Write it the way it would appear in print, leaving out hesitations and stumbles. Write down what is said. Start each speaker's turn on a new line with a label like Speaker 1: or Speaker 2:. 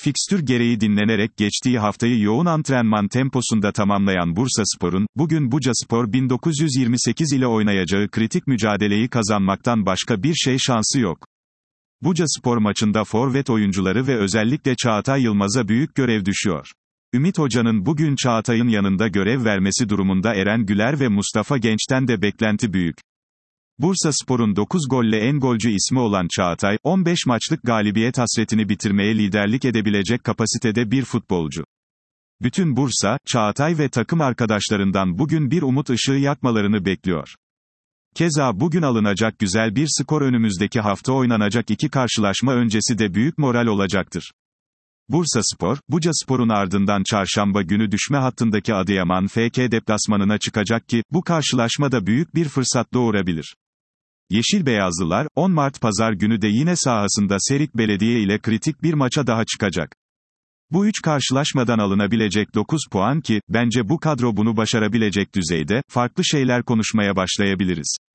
Speaker 1: Fikstür gereği dinlenerek geçtiği haftayı yoğun antrenman temposunda tamamlayan Bursaspor'un, bugün Bucaspor 1928 ile oynayacağı kritik mücadeleyi kazanmaktan başka bir şansı yok. Bucaspor maçında forvet oyuncuları ve özellikle Çağatay Yılmaz'a büyük görev düşüyor. Ümit Hoca'nın bugün Çağatay'ın yanında görev vermesi durumunda Eren Güler ve Mustafa Genç'ten de beklenti büyük. Bursaspor'un 9 golle en golcü ismi olan Çağatay, 15 maçlık galibiyet hasretini bitirmeye liderlik edebilecek kapasitede bir futbolcu. Bütün Bursa, Çağatay ve takım arkadaşlarından bugün bir umut ışığı yakmalarını bekliyor. Keza bugün alınacak güzel bir skor önümüzdeki hafta oynanacak iki karşılaşma öncesi de büyük moral olacaktır. Bursaspor, Bucaspor'un ardından çarşamba günü düşme hattındaki Adıyaman FK deplasmanına çıkacak ki, bu karşılaşmada büyük bir fırsat doğurabilir. Yeşilbeyazlılar, 10 Mart Pazar günü de yine sahasında Serik Belediye ile kritik bir maça daha çıkacak. Bu üç karşılaşmadan alınabilecek 9 puan ki, bence bu kadro bunu başarabilecek düzeyde, farklı şeyler konuşmaya başlayabiliriz.